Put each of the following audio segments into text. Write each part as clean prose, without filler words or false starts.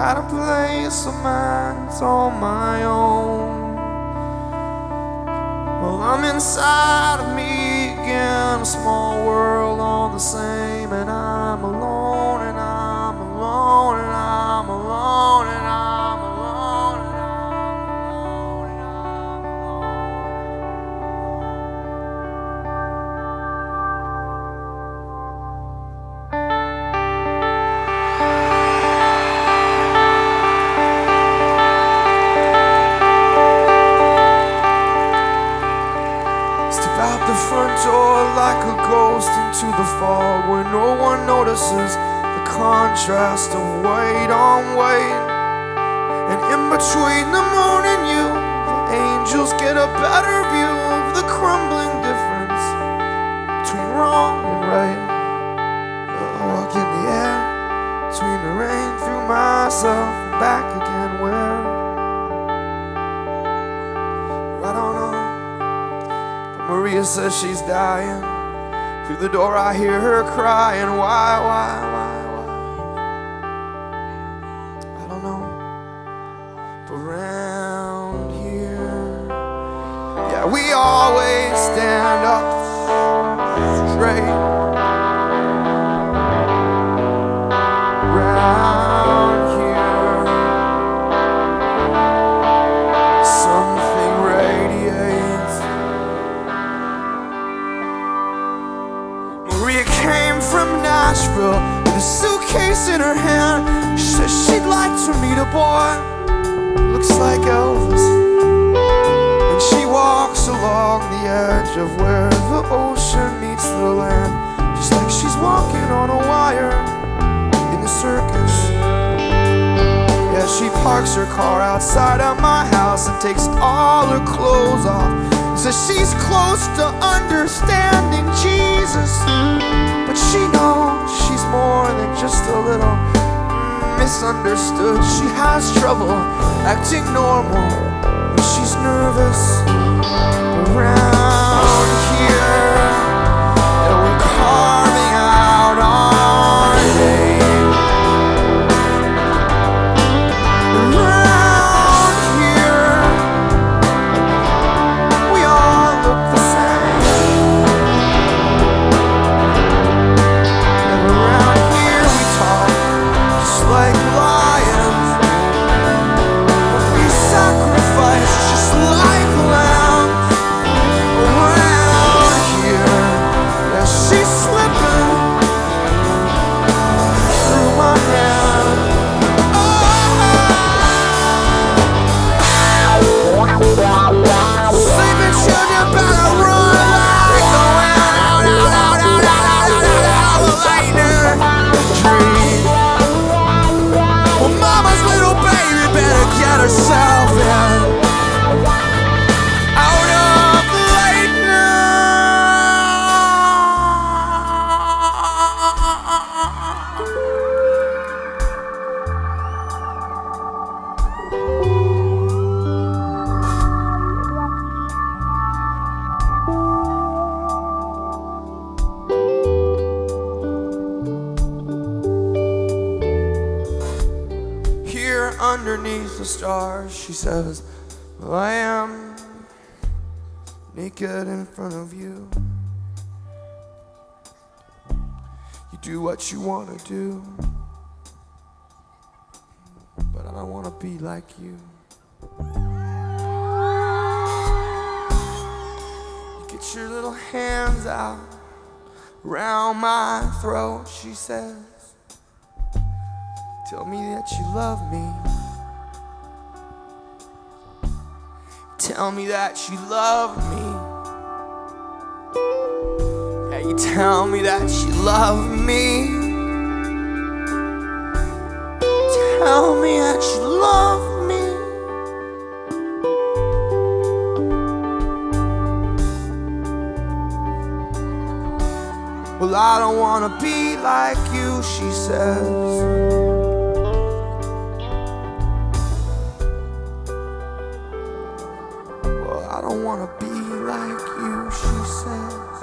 at a place of mine, it's all my own. Well, I'm inside of me again, a small world all the same, and I'm alone, and I'm alone, and I'm alone, and I'm alone, and I'm alone, and I'm Step out the front door like a ghost into the fog, where no one notices the contrast of weight on weight. And in between the moon and you, the angels get a better view of the crumbling difference between wrong and right. I walk in the air between the rain, through myself and back again. Where? I don't know. Maria says she's dying. Through the door I hear her crying. Why? I don't know. But around here, yeah, we always stand up straight. Around here, something radiates. Maria came from Nashville with a suitcase in her hand. She says she'd like to meet a boy who looks like Elvis. And she walks along the edge of where the ocean meets the land, just like she's walking on a wire in a circus. Yeah, she parks her car outside of my house and takes all her clothes off. Says she's close to understanding Jesus, but she knows she's more than just a little misunderstood. She has trouble acting normal when she's nervous. Around here, yeah, we're carving out our name. Around here, we all look the same. And around here we talk just like lions, but we sacrifice just like lambs. Around here, yeah, she's slipping through my hand. Sleeping children better run like the wind, out, lightning dream. Well, mama's little baby better get herself in, out of the here underneath the stars, she says, well, I am naked in front of you. You do what you want to do, but I don't want to be like you. You get your little hands out around my throat, she says. Tell me that you love me. Tell me that you love me. Yeah, you tell me that you love me. Tell me that you love me. Well, I don't wanna be like you, she says. I don't wanna be like you, she says.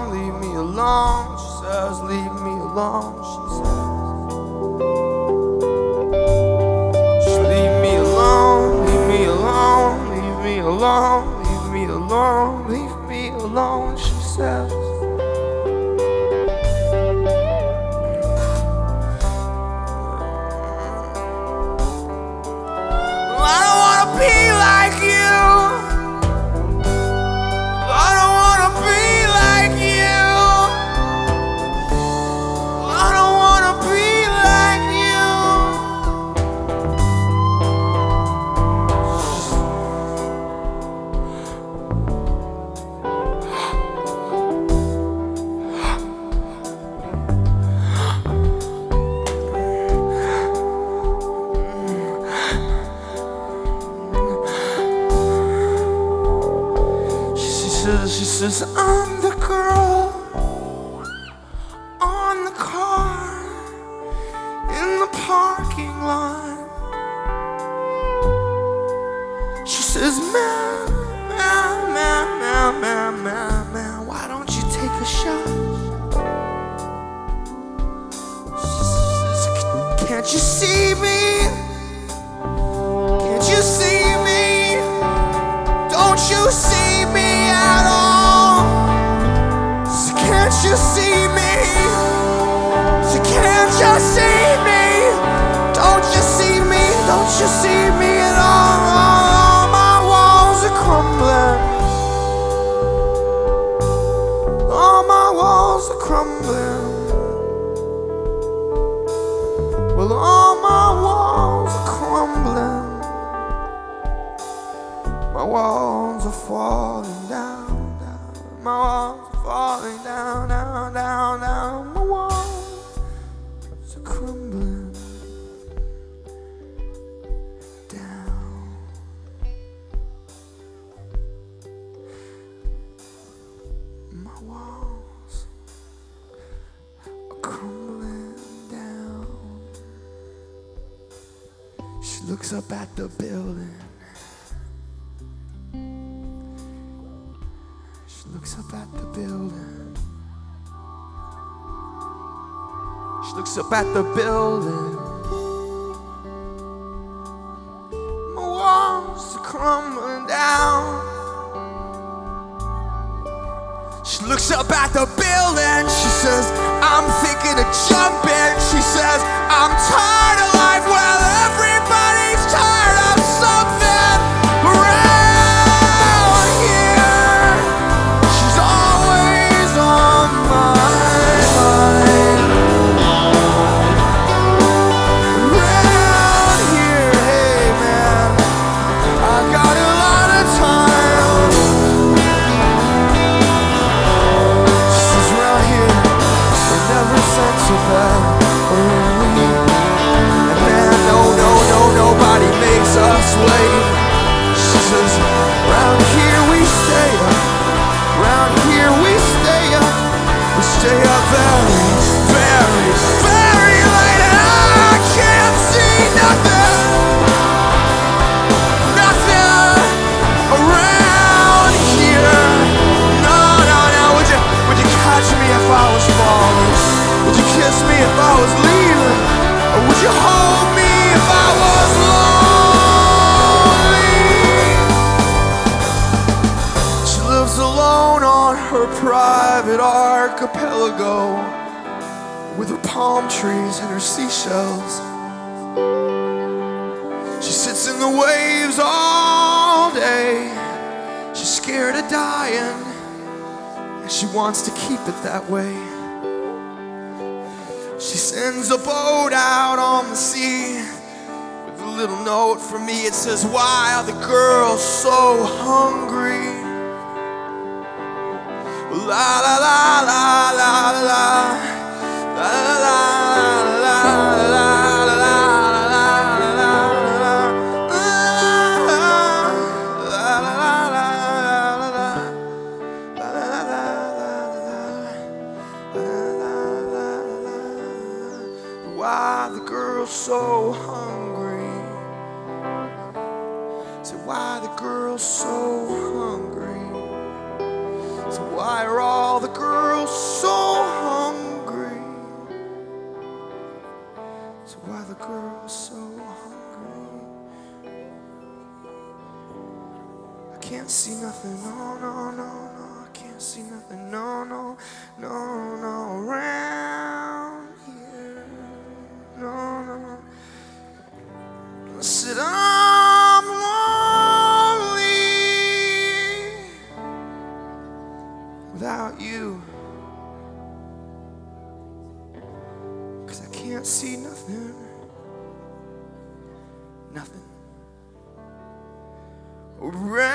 alone, leave me alone. She says, leave me alone. She says, just leave me alone, leave me alone, leave me alone, leave me alone, leave me alone. She says. She says, I'm the girl on the car in the parking lot. She says, man, why don't you take a shot? She says, can't you see me? Can't you see me? Don't you see me at all? So can't you see me? So can't you see me? Don't you see me? Don't you see me at all? All my walls are crumbling. All my walls are crumbling. Well, all my walls are crumbling. My walls are falling down, down. My walls are falling down, down, down, down. My walls are crumbling down. My walls are crumbling down. She looks up at the building. Looks up at the building. She looks up at the building. My walls are crumbling down. She looks up at the building. She says, I'm thinking of jumping. She says, I'm tired of life. Well, everybody's tired of something around here. She's always on my mind. Around here, hey man, I got a lot of time. She says, around here, we're never sent to bed early. And man, nobody makes us wait. She says, around here we stay up. Around here we stay up. We stay up very, very, very late. And I can't see nothing. Nothing around here. No. Would you catch me if I was falling? Would you kiss me if I was leaving? Or would you hold me if I was lonely? She lives alone on her private archipelago with her palm trees and her seashells. She sits in the waves all day. She's scared of dying, and she wants to keep it that way. She sends a boat out on the sea with a little note for me. It says, why are the girls so hungry? La la la la la la la la why the girls so hungry? So why the girls so hungry? So why are all the girls see nothing, no, no, no, no. I can't see nothing, no, no, no, no. Around here, no, no. I said I'm lonely without you, 'cause I can't see nothing, nothing. Around